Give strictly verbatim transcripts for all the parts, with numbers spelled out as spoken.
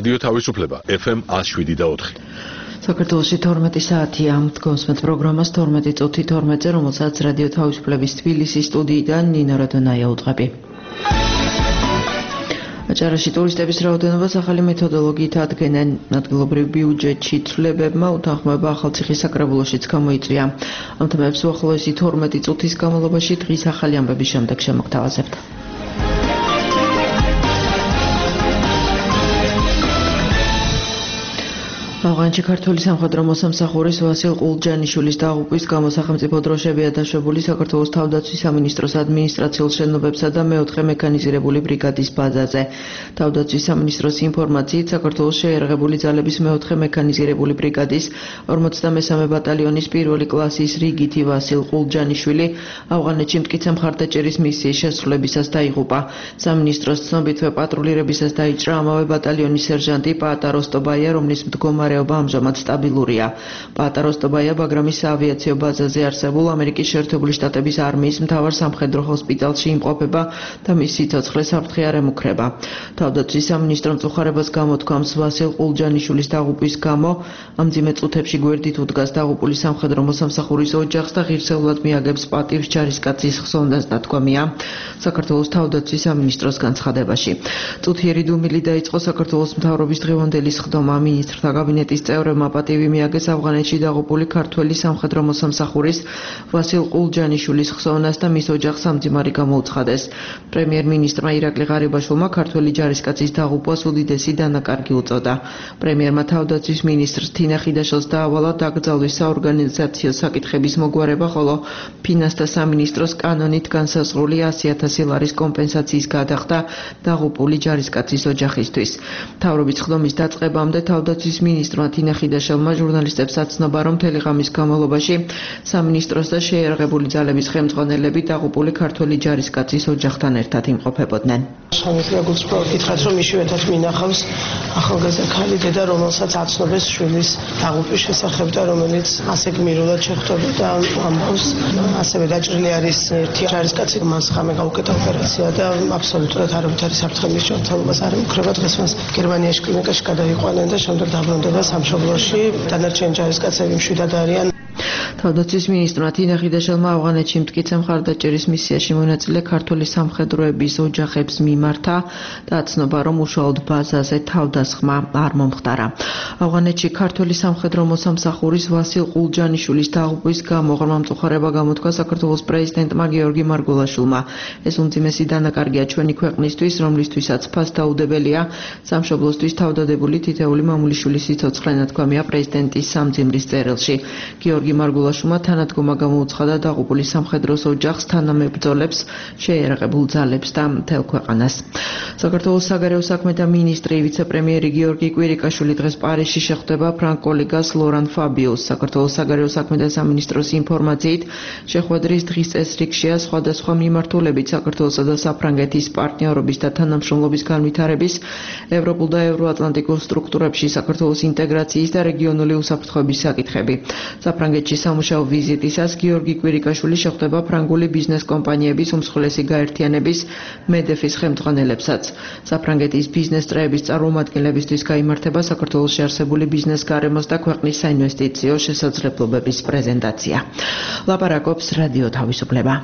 რადიო თავისუფლება ეფ ემ one oh seven და four. საქართველოში თორმეტი საათია დგომსმეთ პროგრამას თორმეტი წუთი თორმეტზე, რომელსაც რადიო თავისუფლების თბილისის სტუდიიდან ნინო რადონაია უძღვები. აჭარაში ტურისტების რაოდენობას ახალი მეთოდოლოგიით ადგენენ. ადგილობრივ ბიუჯეტში ცვლილებებმა უთანხმოება ახალციხის საკრებულოშიც გამოიწვია. ამ თემებს უახლოესი თორმეტი წუთის განმავლობაში დღის ახალი ამბების შემდეგ შემოგთავაზებთ. ავღანეთში ქართული სამხედრო მოსამსახურის ვასილ ყულჯანიშვილის დაღუპვის გამო სახელმწიფო დროშებია დაშვებული საქართველოს თავდაცვის სამინისტროს ადმინისტრაციულ შენობებსა და მეოთხე მექანიზირებული ბრიგადის ბაზაზე. თავდაცვის სამინისტროს ინფორმაციით საქართველოს შეიარაღებული ძალების მეოთხე მექანიზირებული ბრიგადის ორმოცდამესამე ბატალიონის პირველი კლასის რიგითი ვასილ ყულჯანიშვილი ავღანეთში მტკიცე მხარდაჭერის მისიის შესრულებისას დაიღუპა. სამინისტროს ცნობითვე პატრულირებისას დაიჭრა ამავე ბატალიონის სერჟანტი პაატა როსტობაია, რომლის მდგომარეობა ამჟამად სტაბილურია. პაატა როსტობაია ბაგრამის საავიაციო ბაზაზე არსებულ ამერიკის შეერთებული შტატების არმიის მთავარ სამხედრო ჰოსპიტალში იმყოფება და მის სიცოცხლე საფრთხე არ ემუქრება. თავდაცვის სამინისტრო მწუხარებას გამოთქვამს ვასილ ყულჯანიშვილის დაღუპვის გამო ამ მძიმე წუთებში გვერდით უდგას დაღუპული სამხედრო მოსამსახურის ოჯახს და ღირსეულად მიაგებს პატივს ჯარისკაცის ხსოვნას დათქვამია საქართველოს თავდაცვის სამინისტროს განცხადებაში. წუთიერი დუმილი დაიწყო საქართველოს მთავრობის დღევანდელი სხდომა. მინისტრთა კაბინეტის წევრებმა პატივი მიაგეს ავღანეთში დაღუპული ქართველი სამხედრო მოსამსახურის ვასილ ყულჯანიშვილის ხსოვნას და მის ოჯახს სამძიმარი გამოუცხადეს. პრემიერ-მინისტრმა ირაკლი ღარიბაშვილმა ქართველი ჯარისკაცის დაღუპვას უდიდესი დანაკარგი უწოდა. პრემიერმა თავდაცვის მინისტრს თინა ხიდაშელს დაავალა დაკრძალვის საორგანიზაციო საკითხების მოგვარება, ხოლო ფინანსთა სამინისტროს კანონით განსაზღვრული ასი ათასი ლარის კომპენსაციის გადახდა დაღუპული ჯარისკაცის ოჯახისთვის. მთავრობის სხდომის დაწყებამდე თავდაცვის მინისტრმა თინა ხიდაშელმა ჟურნალისტებს აცნობა, რომ მთელი ღამის განმავლობაში სამინისტროს და შეიარაღებული ძალების ხელმძღვანელები დაღუპული ქართველი ჯარისკაცის ოჯახთან ერთად იმყოფებოდნენ. შემიძლია გულწრფელად გითხრათ, რომ იშვიათად მინახავს ახალგაზრდა ქალი დედა, რომელსაც აცნობეს შვილის დაღუპვის შესახებ და რომელიც ასე გმირულად შეხვდებოდა ამბავს. ასევე დაჭრილი არის ერთი ჯარისკაცი, მას ღამე გაუკეთა ოპერაცია და აბსოლუტურად არავითარი საფრთხე მის ჯანმრთელობას არ ემუქრება. დღეს მას გერმანიაში კლინიკაში გადაიყვანენ და შემდეგ დაბრუნდება სამშობლოში. დანარჩენი ჯარისკაცები მშვიდად არიან. თავდაცვის მინისტრმა თინა ხიდაშელმა ავღანეთში მტკიცე მხარდაჭერის მისიაში მონაწილე ქართული სამხედროების ოჯახებს მიმართა და აცნობა, რომ უშუალოდ ბაზაზე თავდასხმა არ მომხდარა. ავღანეთში ქართული სამხედრო მოსამსახურის ვასილ ყულჯანიშვილის დაღუპვის გამო ღრმა მწუხარება გამოთქვა საქართველოს პრეზიდენტმა გიორგი მარგულაშვილმა. ეს უმძიმესი დანაკარგია ჩვენი ქვეყნისთვის, რომლისთვისაც ფასდაუდებელია სამშობლოსთვის თავდადებული თითეული მამულიშვილის სიცოცხლე, ნათქვამია პრეზიდენტის სამძიმრის წერილში. გიორგი მარგულაშვილმა თანადგომა გამოუცხადა დაღუპული სამხედროს ოჯახს, თანამებრძოლებს, შეიარაღებულ ძალებს და მთელ ქვეყანას. საქართველოს საგარეო საქმეთა მინისტრი ვიცე-პრემიერი გიორგი კვირიკაშვილი დღეს პარიზში შეხვდება ფრანგ კოლეგას ლორან ფაბიუს. საქართველოს საგარეო საქმეთა სამინისტროს ინფორმაციით შეხვედრის დღის წესრიგშია სხვადასხვა მიმართულებით საქართველოსა და საფრანგეთის პარტნიორობის და თანამშრომლობის განვითარების, ევროპულ და ევროატლანტიკურ სტრუქტურებში საქართველოს ინტეგრაციის და რეგიონული უსაფრთხოების საკითხები. საფრანგეთში სამუშაო ვიზიტისას გიორგი კვირიკაშვილი შეხვდება ფრანგული ბიზნეს კომპანიების უმსხვილესი გაერთიანების მედეფის ხელმძღვანელებსაც. საფრანგეთის ბიზნეს წრეების წარმომადგენლებისთვის გაიმართება საქართველოში არსებული ბიზნეს გარემოს და ქვეყნის საინვესტიციო შესაძლებლობების პრეზენტაცია. ლაპარაკობს რადიო თავისუფლება.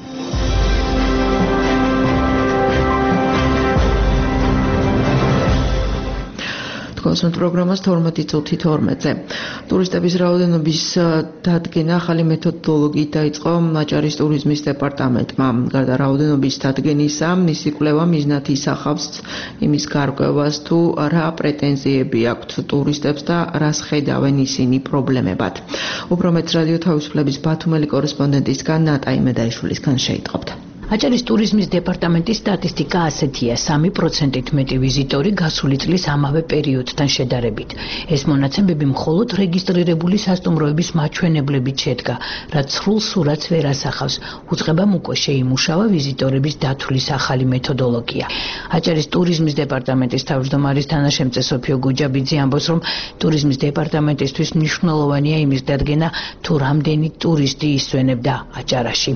დგომსმეთ პროგრამას თორმეტი წუთი თორმეტზე. ტურისტების რაოდენობის დადგენა ახალი მეთოდოლოგიით დაიწყო აჭარის ტურიზმის დეპარტამენტმა. გარდა რაოდენობის დადგენისა, მისი კვლევა მიზნად ისახავს იმის გარკვევას, თუ რა პრეტენზიები აქვთ ტურისტებს და რას ხედავენ ისინი პრობლემებად. უფრო მეტ რადიო თავისუფლების ბათუმელი კორესპონდენტისგან ნატაი მედაიშვილისგან შეიტყობთ. აჭარის ტურიზმის დეპარტამენტის სტატისტიკა ასეთია: სამი პროცენტით მეტი ვიზიტორი გასული წლის ამავე პერიოდთან შედარებით. ეს მონაცემები მხოლოდ რეგისტრირებული სასტუმროების მაჩვენებლებით შედგა, რაც სრულ სურათს ვერ ასახავს. უწყებამ უკვე შეიმუშავა ვიზიტორების დათვლის ახალი მეთოდოლოგია. აჭარის ტურიზმის დეპარტამენტის თავმჯდომარის თანაშემწე სოფიო გუჯაბიძე ამბობს, რომ ტურიზმის დეპარტამენტისთვის მნიშვნელოვანია იმის დადგენა, თუ რამდენი ტურისტი ისვენებდა აჭარაში.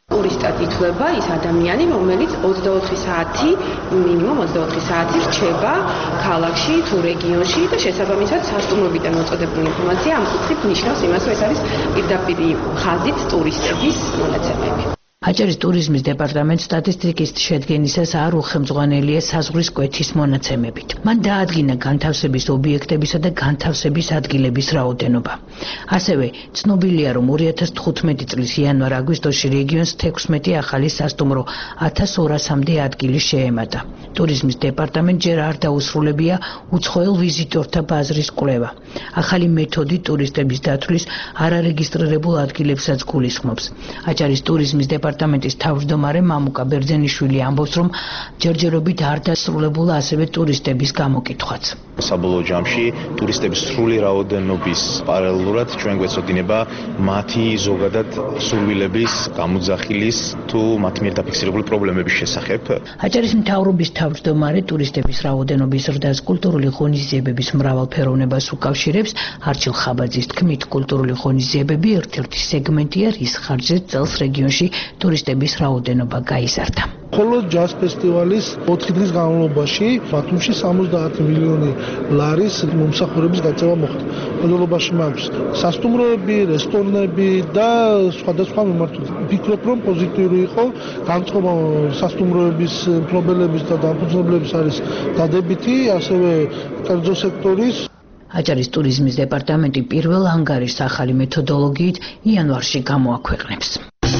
ტურისტად ითვლება ის ადამიანი, რომელიც ოცდაოთხი საათი, მინიმუმ ოცდაოთხი საათი რჩება ქალაქში თუ რეგიონში და შესაბამისად სასტუმროებიდან მოწოდებული ინფორმაცია ამ კუთხით ნიშნავს იმას, რომ ეს არის პირდაპირი ხაზით ტურისტების მონაცემები. აჭარის ტურიზმის დეპარტამენტს სტატისტიკის შედგენისას არ უხელმძღვანელია საზღვრის კვეთის მონაცემებით. მან დაადგინა განთავსების ობიექტებისა და განთავსების ადგილების რაოდენობა. ასევე ცნობილია, რომ ორი ათას თხუთმეტი წლის იანვარ-აგვისტოში რეგიონს თექვსმეტი ახალი სასტუმრო ათას ორასამდე ადგილი შეემატა. ტურიზმის დეპარტამენტს ჯერ არ დაუსრულებია უცხოელ ვიზიტორთა ბაზრის კვლევა. ახალი მეთოდი ტურისტების დათვლის არარეგისტრირებულ ადგილებსაც გულისხმობს. აჭარის ტურიზმის დეპარტამენტის თავმჯდომარე მამუკა ბერძენიშვილი ამბობს, რომ ჯერჯერობით არ დასრულებულა ასევე ტურისტების გამოკითხვაც. საბოლოო ჯამში ტურისტების სრული რაოდენობის პარალელურად ჩვენ გვეცოდინება მათი ზოგადად სურვილების, გამოძახილის თუ მათ მიერ დაფიქსირებული პრობლემების შესახებ. აჭარის მთავრობის თავმჯდომარე ტურისტების რაოდენობის ზრდას კულტურული ღონისძიებების მრავალფეროვნებას უკავშირებს. არჩილ ხაბაძის თქმით, კულტურული ღონისძიებები ერთ-ერთი სეგმენტია, რის ხარჯზეც წელს რეგიონში ტურისტების რაოდენობა გაიზარდა. ხოლო ჯაზ ფესტივალის ოთხი დღის განმავლობაში ბათუმში სამოცდაათი მილიონი ლარის მომსახურების გაწევა მოხდა. მოდელობაში მაქვს სასტუმროები, რესტორნები და სხვადასხვა მიმართულებით. ვფიქრობ, რომ პოზიტიური იყო განწყობა სასტუმროების მფლობელების და დამფუძნებლების არის დადებითი, ასევე კერძო სექტორის. აჭარის ტურიზმის დეპარტამენტი პირველ ანგარიშს ახალი მეთოდოლოგიით იანვარში გამოაქვეყნებს.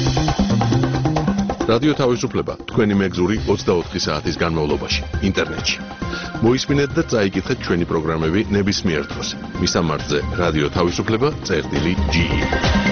რადიო თავისუფლება თქვენი მეგზური ოცდაოთხი საათის განმავლობაში ინტერნეტში. მოისმინეთ და წაიკითხეთ ჩვენი პროგრამები ნებისმიერ დროს. მისამართზე რადიო თავისუფლება წერტილი ჯი ი.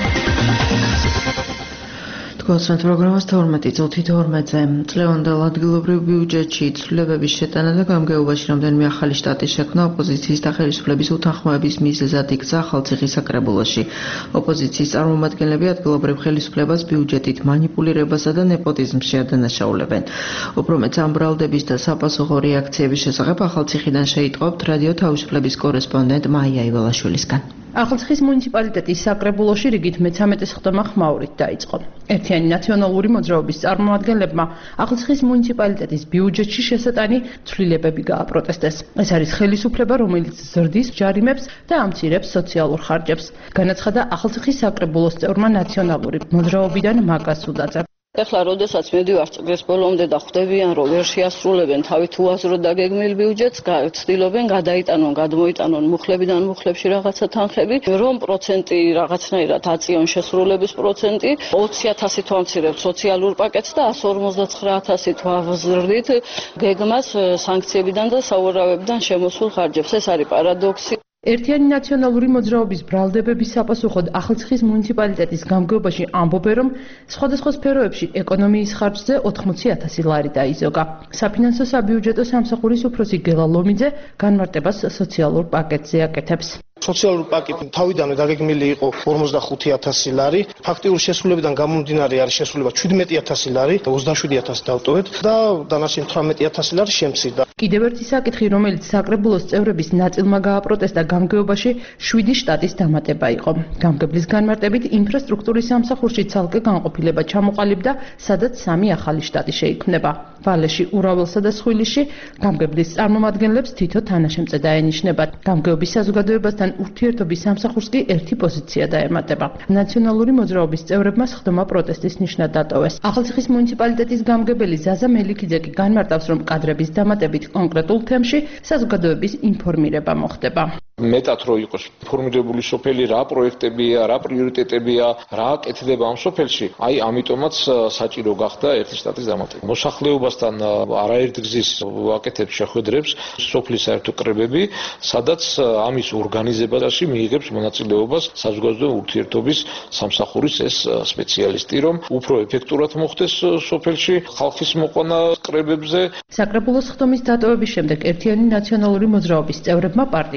გასვენთ პროგრამას თორმეტი წუთი თორმეტზე. წლევანდელ ადგილობრივ ბიუჯეტში ცვლილებების შეტანა და გამგეობაში რამდენიმე ახალი შტატის შექმნა ოპოზიციის და ხელისუფლების უთანხმოების მიზეზად იქცა ახალციხის საკრებულოში. ოპოზიციის წარმომადგენლები ადგილობრივ ხელისუფლებას ბიუჯეტით მანიპულირებასა და ნეპოტიზმს შეადანაშაულებენ. უფრო მეტ ამ ბრალდების და sapasukho რეაქციების შესახებ ახალციხიდან შეიტყობთ რადიო თავისუფლების კორესპონდენტ მაია იველაშვილისგან. ახალციხის მუნიციპალიტეტის საკრებულოში რიგით მეცამეტე სხდომა ხმაურით დაიწყო. ერთიანი ნაციონალური მოძრაობის წარმომადგენლებმა ახალციხის მუნიციპალიტეტის ბიუჯეტში შესატანი ცვლილებები გააპროტესტეს. ეს არის ხელისუფლება, რომელიც ზრდის ჯარიმებს და ამცირებს სოციალურ ხარჯებს. განაცხადა ახალციხის საკრებულოს წევრმა ნაციონალური მოძრაობიდან მაკას სუდაძე. ეხლა როდესაც მედივარ წლის ბოლომდე და ხვდებიან, რომ ვერ შეასრულებენ თავით უაზრო დაგეგმილ ბიუჯეტს, ცდილობენ გადაიტანონ, გადმოიტანონ მუხლებიდან მუხლებში რაღაცა თანხები, რომ პროცენტი რაღაცნაირად აწიონ შესრულების პროცენტი, ოცი ათასით ვამცირებთ სოციალურ პაკეტს და εκατს ორმოცდაცხრა ათასით ვაზრდით გეგმას სანქციებიდან და საურავებიდან შემოსულ ხარჯებს. ეს არის პარადოქსი. ერთიანი ნაციონალური მოძრაობის ბრალდებების საპასუხოდ ახალციხის მუნიციპალიტეტის გამგეობაში ამბობენ, რომ სხვადასხვა სფეროებში ეკონომიის ხარჯზე ოთხმოცი ათასი ლარი დაიზოგა. საფინანსო საბიუჯეტო სამსახურის უფროსი გელა ლომიძე განმარტებას სოციალურ პაკეტზე აკეთებს. სოციალური პაკეტი თავიდანვე დაგეგმილი იყო ორმოცდახუთი ათასი ლარი, ფაქტიურ შესრულებიდან გამომდინარე არის შესრულება შვიდმეტი ათასი ლარი, ოცდაშვიდი ათასი დავტოვეთ და დანარჩენი თვრამეტი ათასი ლარი შემცირდა. კიდევ ერთი საკითხი, რომელიც საკრებულოს წევრების ნაწილმა გააპროტესტა გამგეობაში, შვიდი შტატის დამატება იყო. გამგებლის განმარტებით ინფრასტრუქტურის სამსახურში ცალკე განყოფილება ჩამოყალიბდა, სადაც სამი ახალი შტატი შეიქმნება. ვალეში, ურაველსა და სხვილისში გამგებლის წარმომადგენლებს თითო თანაშემწე დაენიშნებათ. გამგეობის საზოგადოებასთან ურთიერთობის სამსახურს კი ერთი პოზიცია დაემატება. ნაციონალური მოძრაობის წევრებმა სხდომა პროტესტის ნიშნად დატოვეს. ახალციხის მუნიციპალიტეტის გამგებელი ზაზა მელიქიძე კი განმარტავს, რომ კადრების დამატებით კონკრეტულ თემში საზოგადოების ინფორმირება მოხდება. მეტად რო იყოს ინფორმირებული სოფელი, რა პროექტებია, რა პრიორიტეტებია, რა აკეთდება ამ სოფელში, აი ამიტომაც საჭირო გახდა ერთი შტატის დამატება. მოსახლეობასთან არაერთ გზის ვაკეთებ შეხვედრებს სოფლის საერთო კრებები, სადაც ამის ორგანიზებაში მიიღებს მონაწილეობას საზოგადოებრივი ურთიერთობის სამსახურის ეს სპეციალისტი, რომ უფრო ეფექტურად მოხდეს სოფელში ხალხის მოყვანა კრებებზე. საკრებულოს სხდომის დატოვების შემდეგ ერთიანი ნაციონალური მოძრაობის წევრებმა პარტიის ოფისში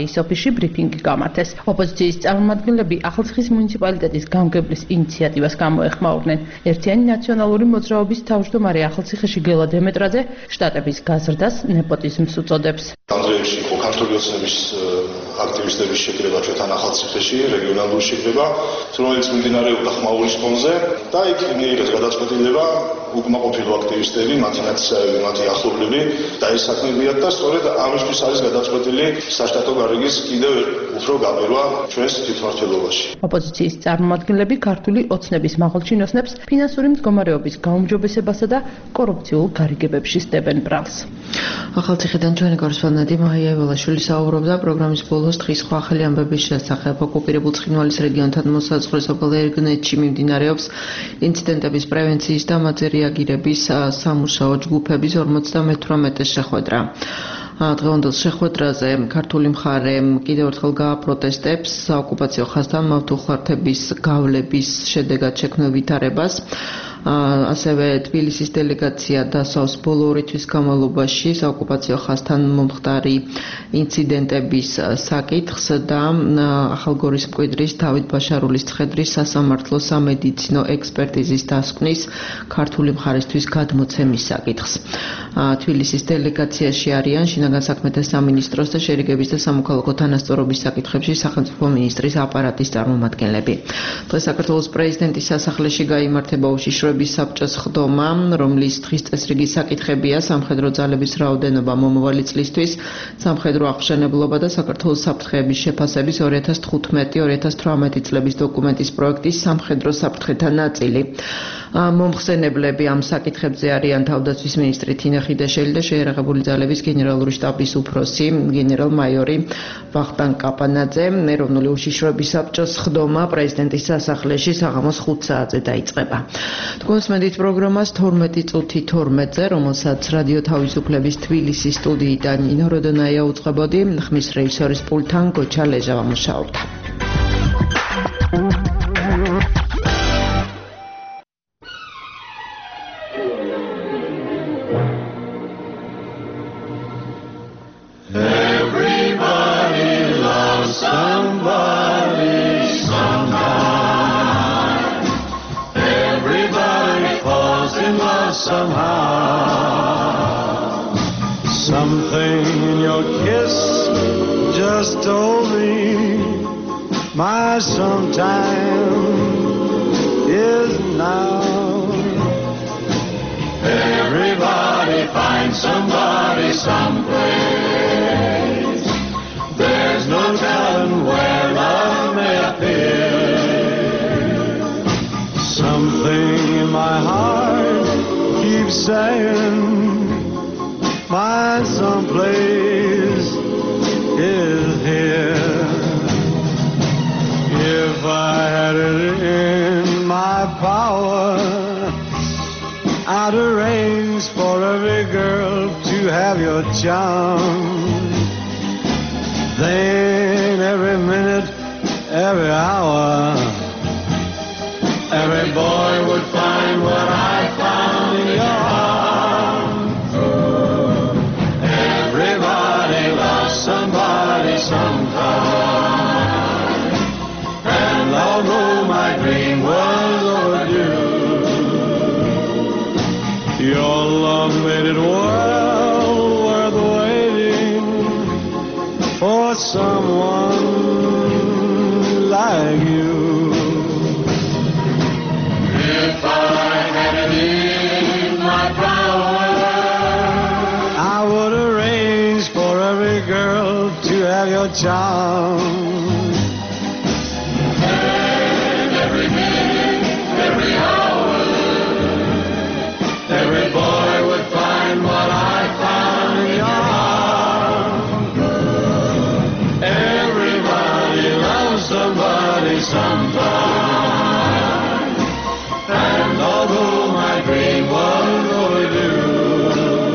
სახელში ბრიფინგი გამართეს. ოპოზიციის წარმომადგენლები ახალციხის მუნიციპალიტეტის გამგებლის ინიციატივას გამოეხმაურნენ. ერთიანი ნაციონალური მოძრაობის თავმჯდომარე ახალციხეში გელა დემეტრაძე შტატების გაზრდას ნეპოტიზმს უწოდებს. ანდრეევში იყო ქართული ოცნების აქტივისტების შეკრება ჩვენთან ახალციხეში, რეგიონალური შეკრება, რომელიც მიმდინარეობდა ხმაურის ფონზე და იქ მიიღეს გადაწყვეტილება უკმაყოფილო აქტივისტები, მათი ნაცისები, მათი ახლობლები დაესაქმებიათ და სწორედ ამისთვის არის გადაწყვეტილი საშტატო გარიგის კიდევ უფრო გაბერვა ჩვენს თვითმმართველობაში. ოპოზიციის წარმომადგენლები ქართული ოცნების მაღალჩინოსნებს ფინანსური მდგომარეობის გაუმჯობესებასა და კორუფციულ გარიგებებში სდებენ ბრალს. ახალციხიდან ჩვენი კორესპონდენტი მაია ველაშვილი საუბრობდა პროგრამის ბოლოს დღის სხვა ახალი ამბების შესახებ. ოკუპირებულ ცხინვალის რეგიონთან მოსაზღვრე სოფელ ერგნეთში მიმდინარეობს ინციდენტების პრევენციის და მათზე რეაგირების სამუშაო ჯგუფების ორმოცდამეთვრამეტე შეხვედრა. დღევანდელ შეხვედრაზე ქართული მხარე კიდევ ერთხელ გააპროტესტებს საოკუპაციო ხაზთან მავთულხარდების გავლების შედეგად შექმნილ ვითარებას. ასევე თბილისის დელეგაცია დასავს ბოლო ორი თვის განმავლობაში საოკუპაციო ხაზთან მომხდარი ინციდენტების საკითხს და ახალგორის მკვიდრის დავით ბაშარულის ცხედრის სასამართლო სამედიცინო ექსპერტიზის დასკვნის ქართული მხარისთვის გადმოცემის საკითხს. თბილისის დელეგაციაში არიან შინაგან საქმეთა სამინისტროს და შერიგების და სამოქალაქო თანასწორობის საკითხებში სახელმწიფო მინისტრის აპარატის წარმომადგენლები. დღეს საქართველოს პრეზიდენტის სასახლეში გაიმართება უშიშროების საბჭოს ხდომა, რომლის დღის წესრიგის საკითხებია სამხედრო ძალების რაოდენობა მომავალი წლისთვის, სამხედრო აღმშენებლობა და საქართველოს საფრთხეების შეფასების ორი ათას თხუთმეტი ორი ათას თვრამეტი წლების დოკუმენტის პროექტის სამხედრო საფრთხეთა ნაწილი. მომხსენებლები ამ საკითხებზე არიან თავდაცვის მინისტრი თინა ხიდაშელი და შეიარაღებული ძალების გენერალური შტაბის უფროსი გენერალ-მაიორი ვახტანგ კაპანაძე. ეროვნული უშიშროების საბჭოს ხდომა პრეზიდენტის სასახლეში საღამოს ხუთ საათზე დაიწყება. თქვენს მედით პროგრამას თორმეტი წუთი თორმეტზე, რომელსაც რადიო თავისუფლების თბილისის სტუდიიდან ნინო როდონაია უწყებოდი, ხმის რეჟისორის პულტთან გოჩა ლეჟავა მუშაობდა. Somehow, something in your kiss just told me my sometime is now. Everybody finds somebody someplace. There's no telling where love may appear. Something in my heart keeps saying my someplace is here. If I had it in my power, I'd arrange for every girl to have your charm. Then every minute, every hour, every boy would find what I found in your arms. Everybody loves somebody sometime, and although my dream was overdue, your love made it well worth waiting for someone like you. If I had it in my power, I would arrange for every girl to have your charm. And every minute, every hour, every boy would find what I found in your arms. Everybody loves somebody sometime, and although my dream was overdue,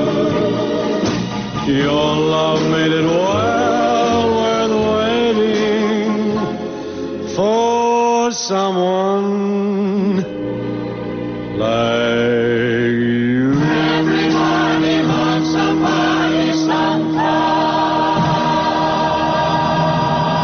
your love made it well worth waiting for someone like you. Everybody loves somebody sometime.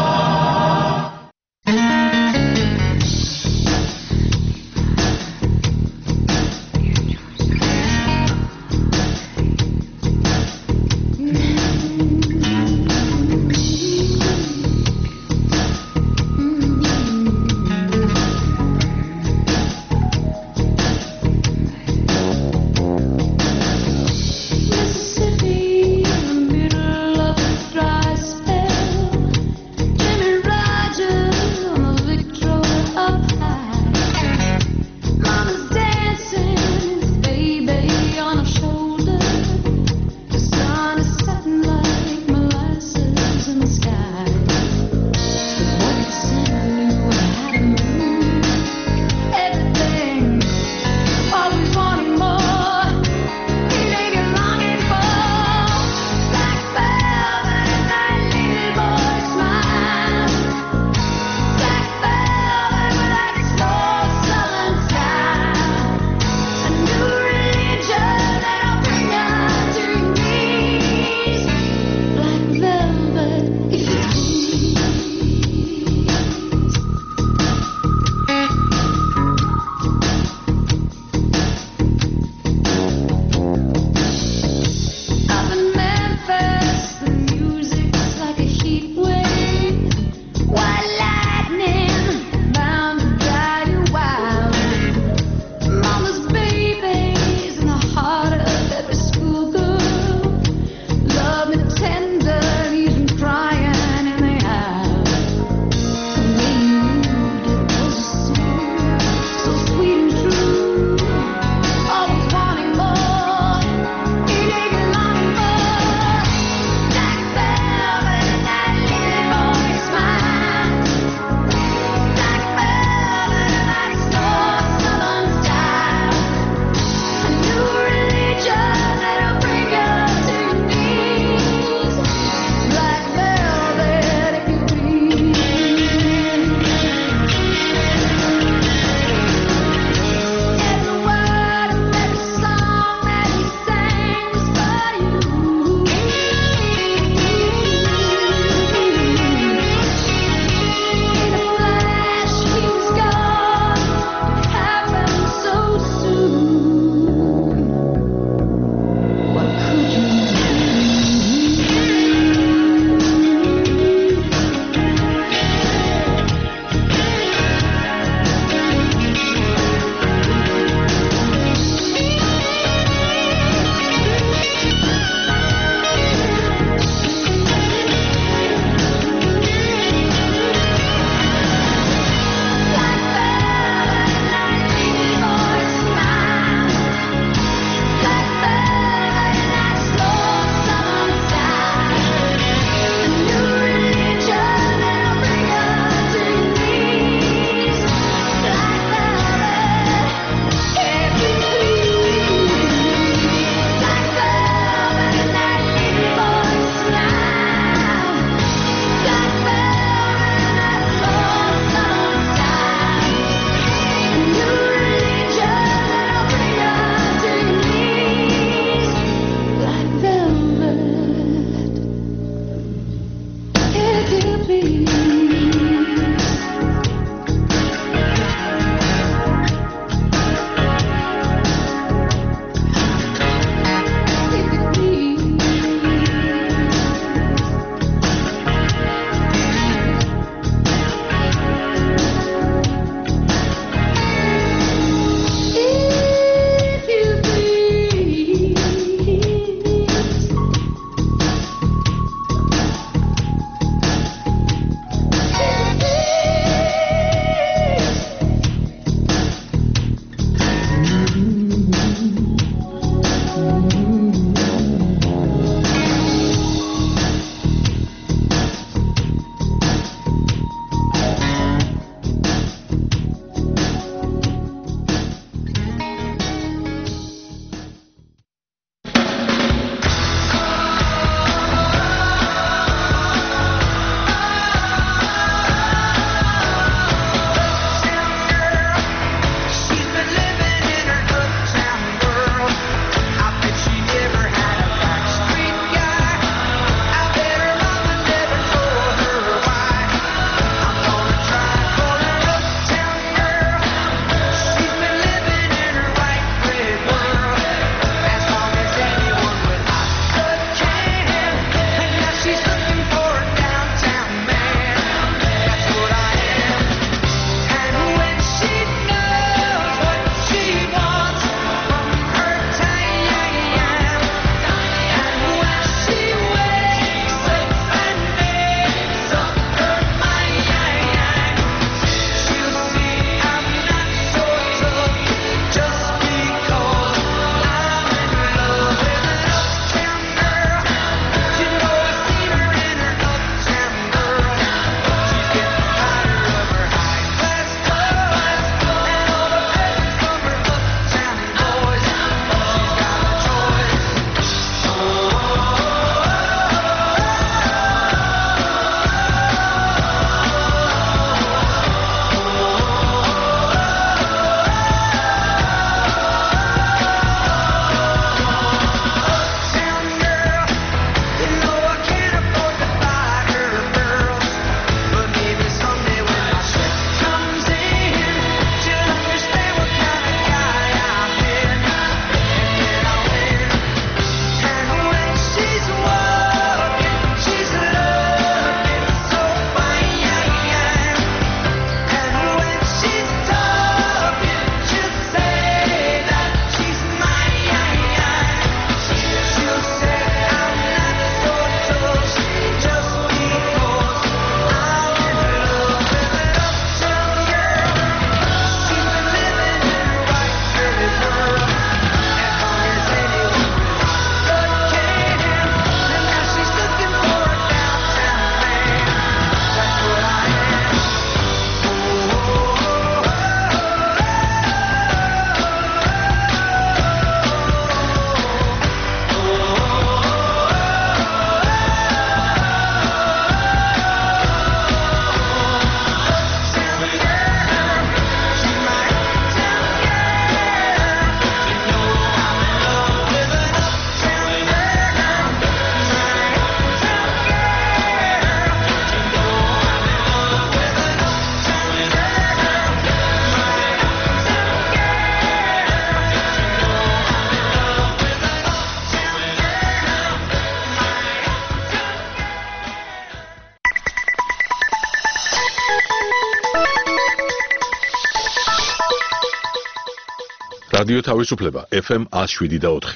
რადიო თავისუფლება F M one oh seven და four.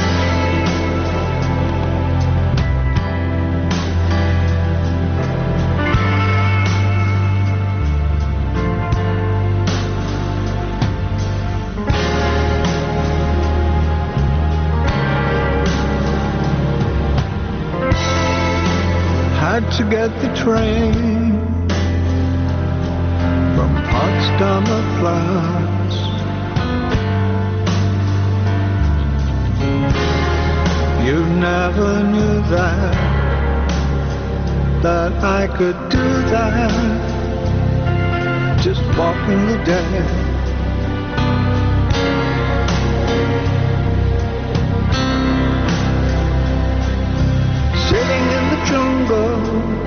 Had to get the train from Potsdamer Platz. You never knew that, that I could do that, just walking the dead. Sitting in the jungle,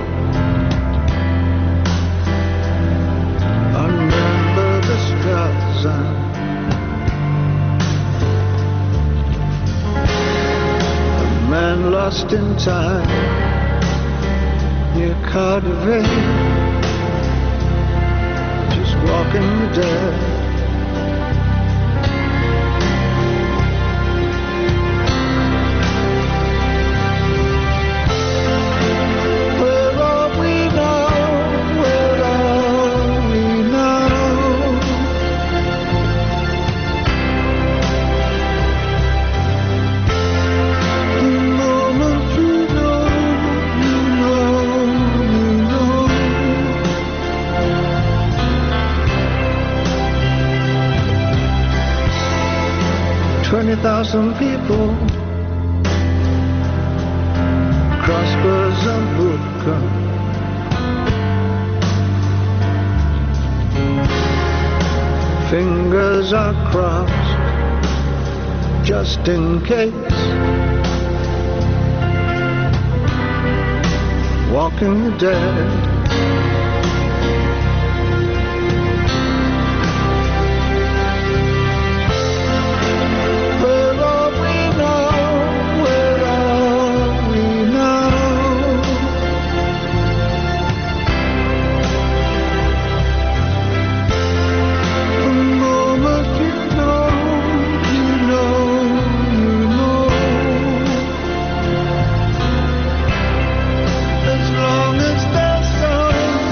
I remember the Streisand. A man lost in time near Cardiff, just walking the dead. Twenty thousand people, crossbows and vodka. Fingers are crossed, just in case. Walking the dead. As long as there's sun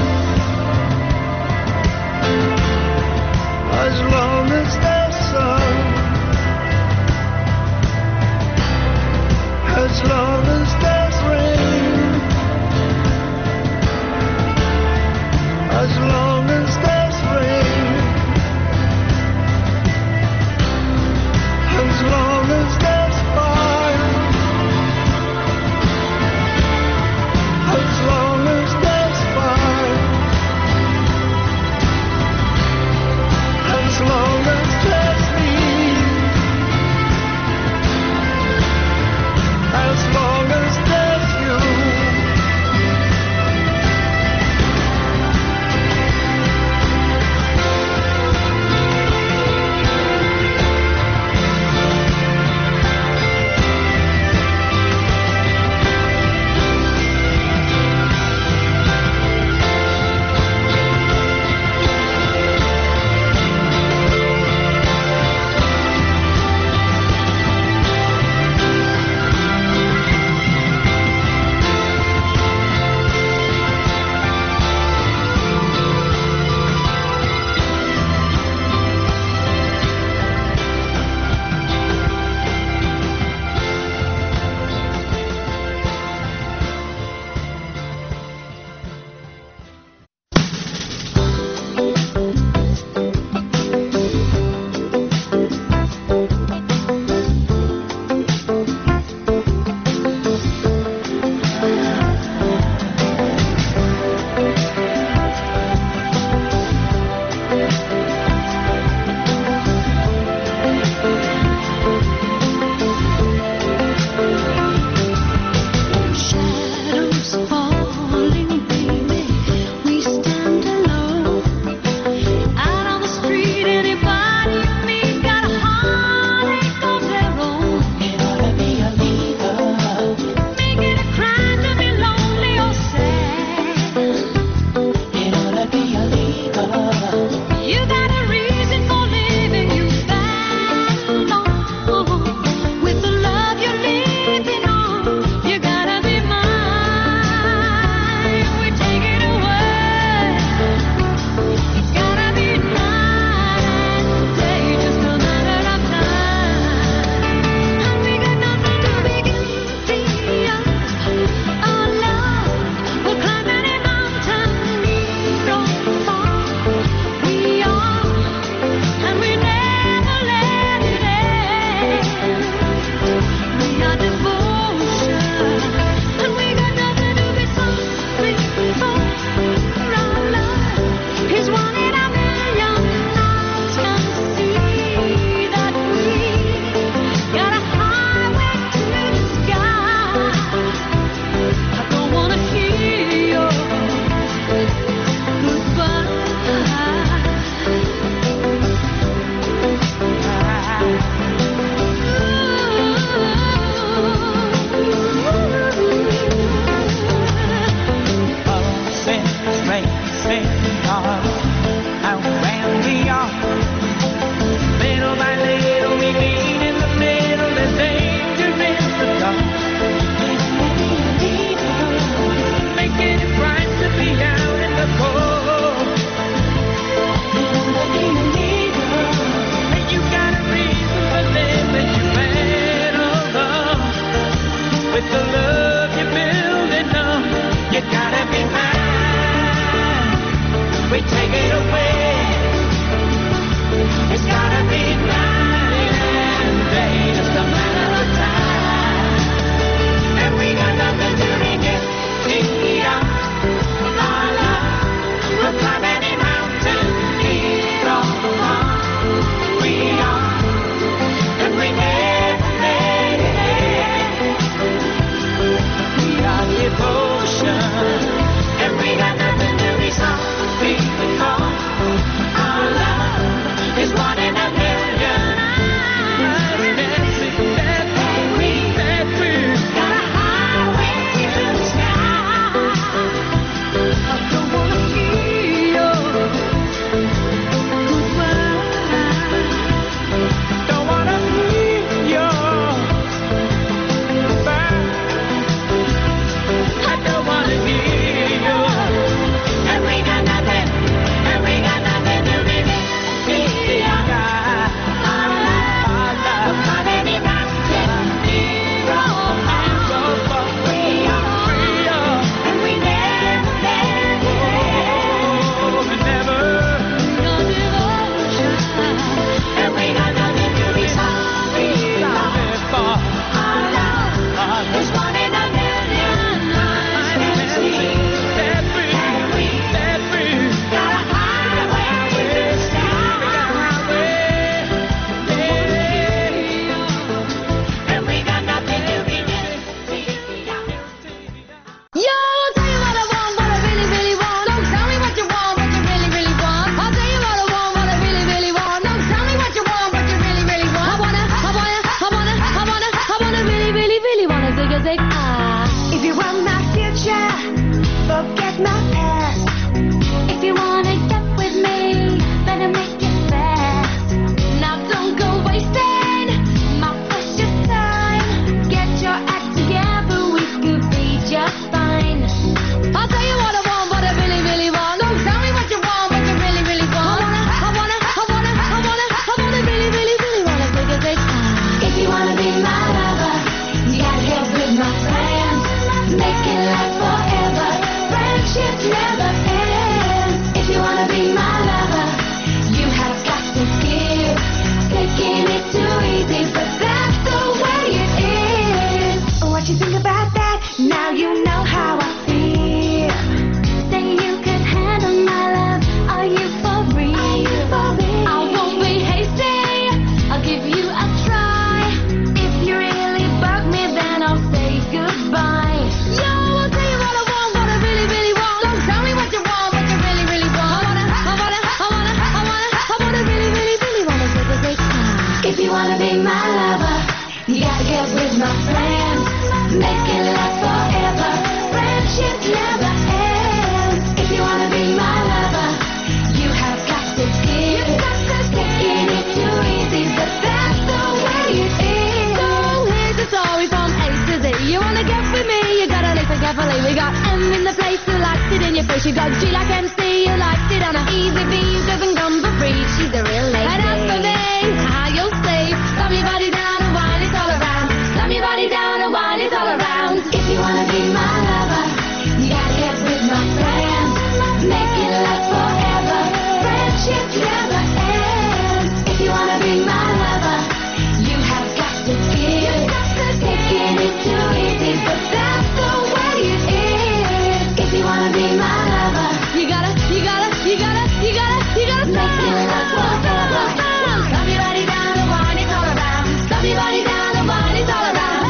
you wanna be my lover, you gotta get with my friends. Make it last forever. Friendship never ends. If you wanna be my lover, you have got to give. Taking it too easy, but that's the way it is. So here's the story from A to Z. You wanna get with me, you gotta listen carefully. We got M in the place who likes it in your face. You got G like M C, you likes it on a easy B, who doesn't come for free. She's a real lady. And as for me, how you'll see, love your body down and wine it all around. Love your body down and wine it all around. If you wanna be my lover, you gotta get with my friends. Make it last forever. Friendship never ends. If you wanna be my lover, you have got to give. Taking it too easy, but that's the way it is. If you wanna be my lover, you gotta, you gotta, you gotta, you gotta, you gotta make it last forever. Love your body down and wine it all around. Love your body down and wine it all around.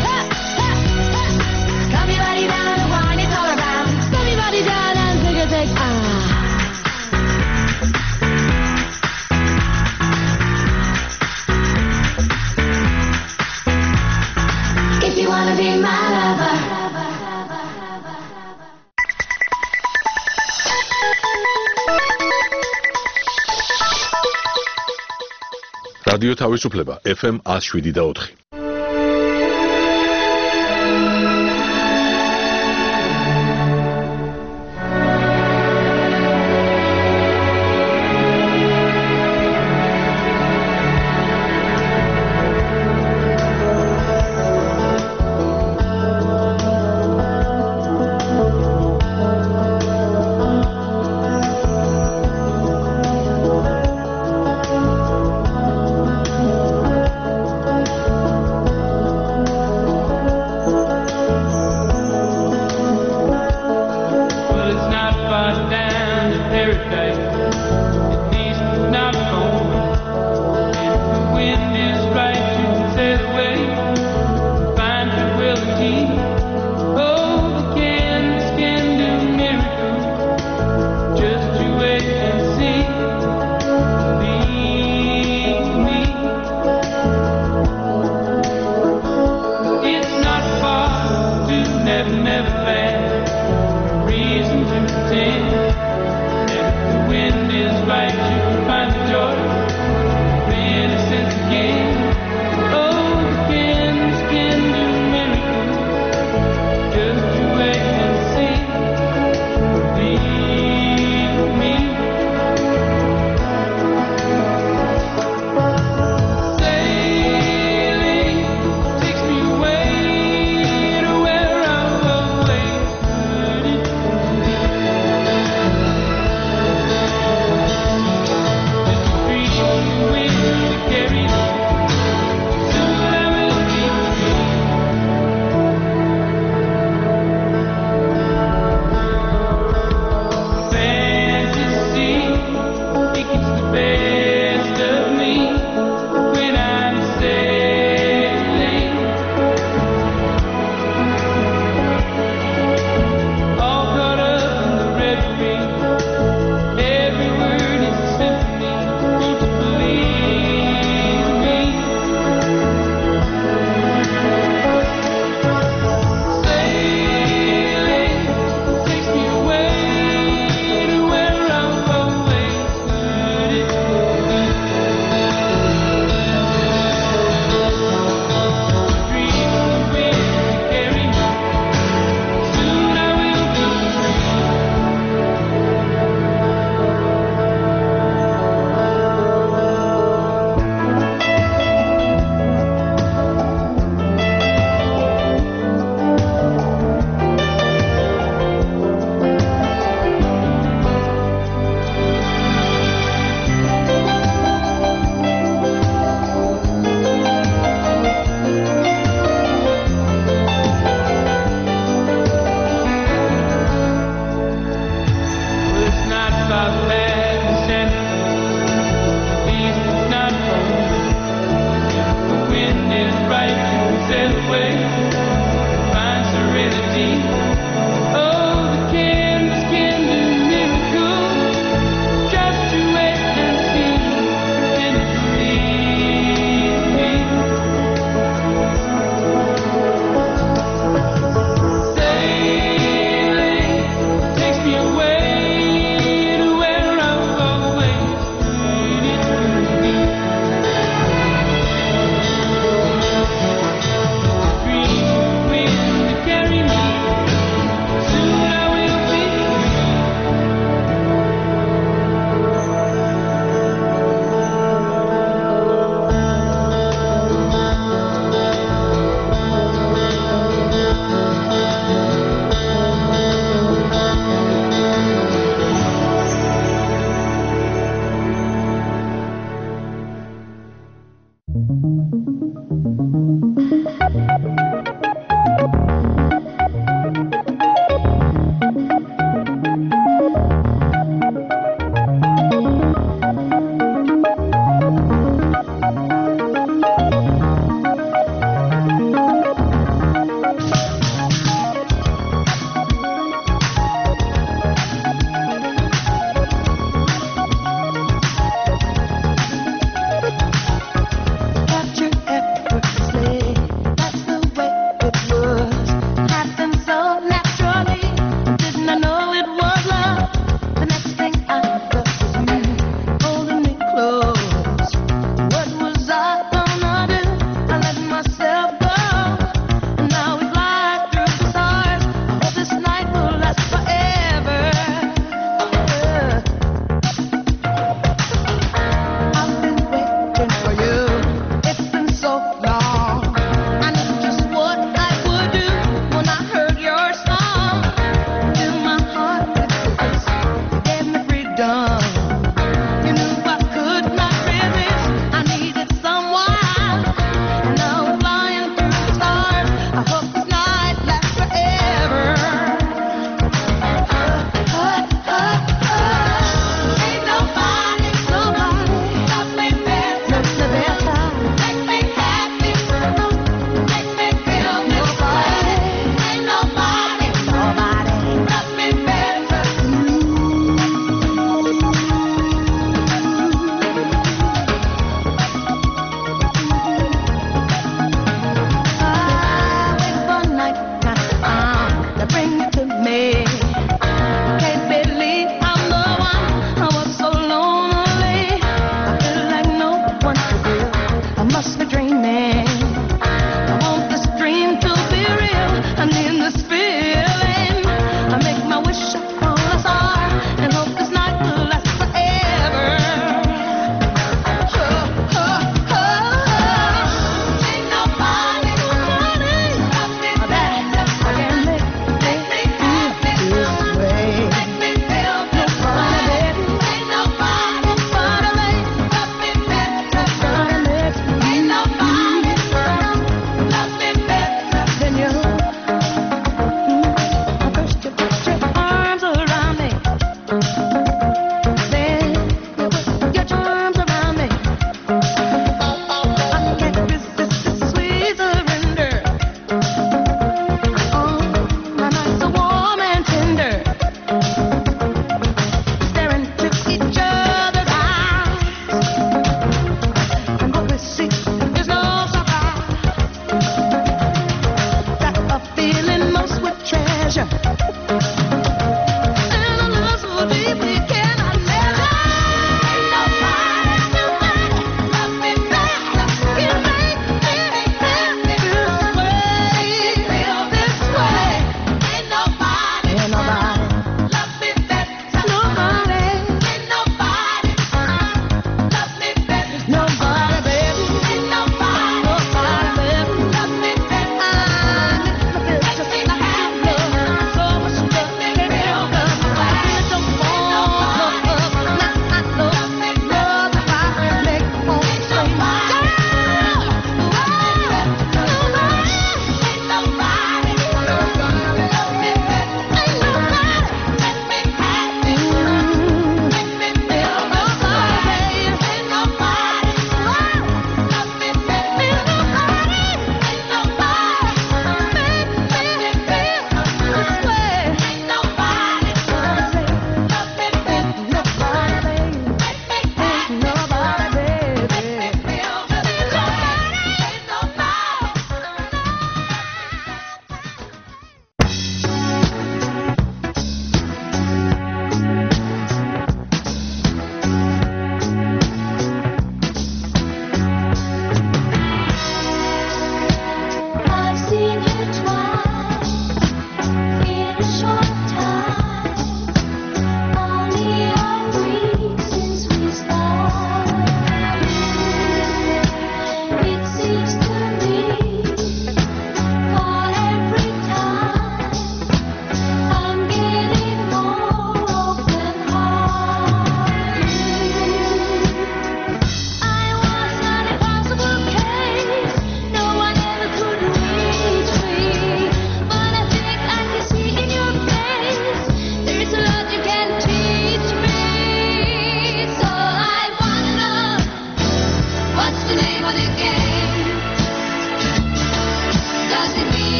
Love your body down and wine it all around. Love your body down and take a take. Ah. If you wanna be my lover. რადიო თავისუფლება ეფ ემ one oh seven და four.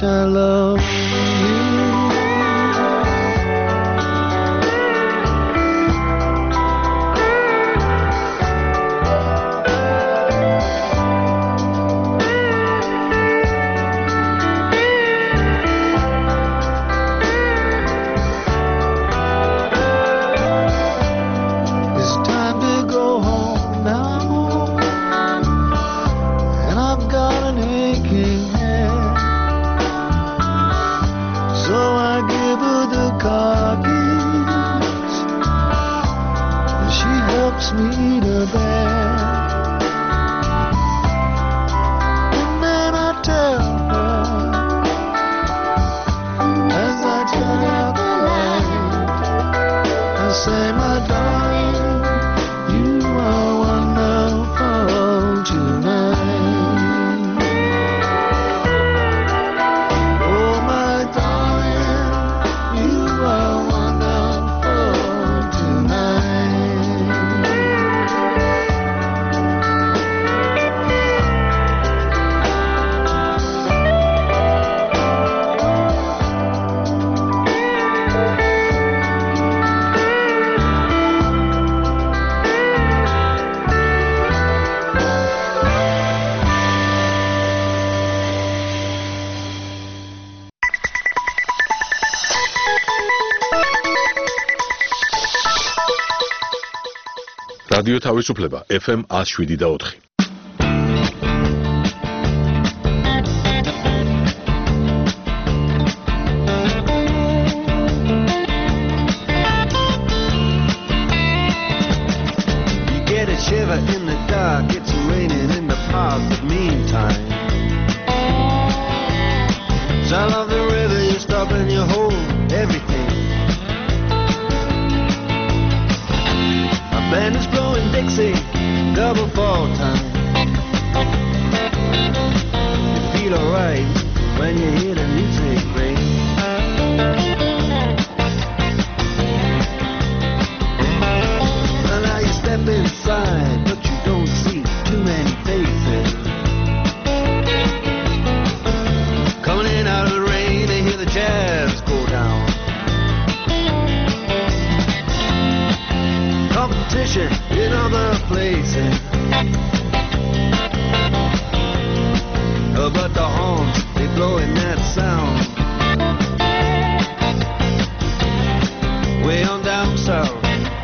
much I love you. რადიო თავისუფლება F M one oh seven და four. You get a shiver in the dark, it's raining in the park, but meantime sound of the river, you stop and you hold everything. Band is blowing Dixie, double fall time. You feel alright when you hear the music ring. Well, now you step inside, but you don't see too many faces. Coming in out of the rain, they hear the jazz go down. Competition in other places, oh, but the horns, they blowing that sound way on down south,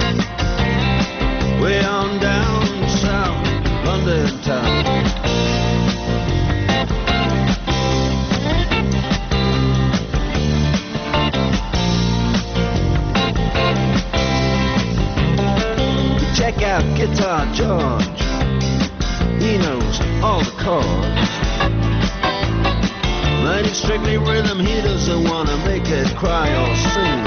way on down south, London town. Check out Guitar George, he knows all the chords. But it's strictly rhythm, he doesn't want to make it cry or sing.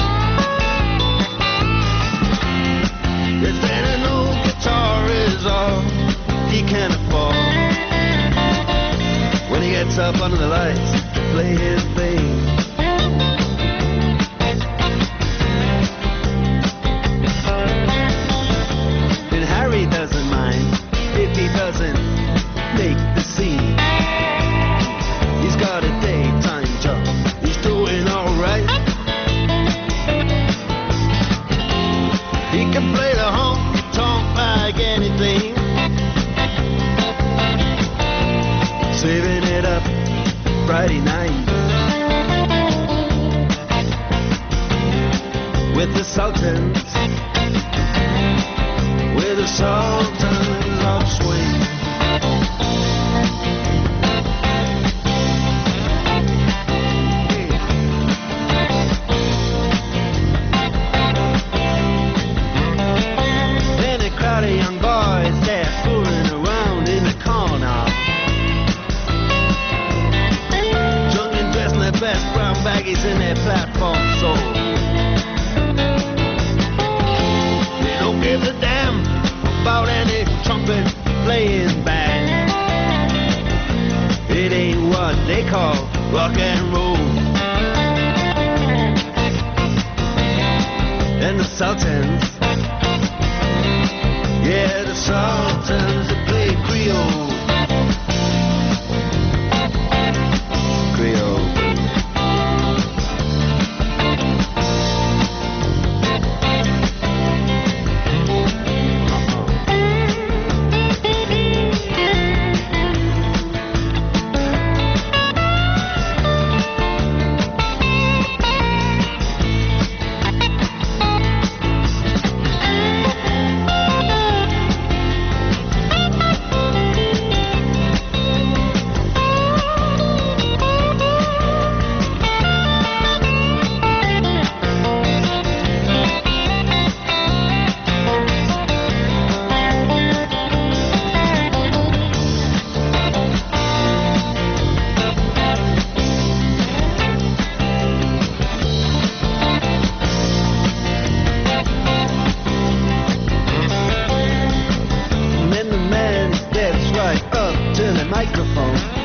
If then an old guitar is all he can afford, when he gets up under the lights to play his thing, Harry doesn't mind if he doesn't make the scene. He's got a daytime job, he's doing alright. He can play the honky-tonk like anything, saving it up Friday night with the Sultans, with the Sultans of Swing. Then a crowd of young boys, they're fooling around in the corner, drunk and dressed in their best brown baggies in their platform soles. They don't give a damn about any trumpet playing band. It ain't what they call rock and roll. And the Sultans, yeah, the Sultans, they play Creole. Creole. microphone.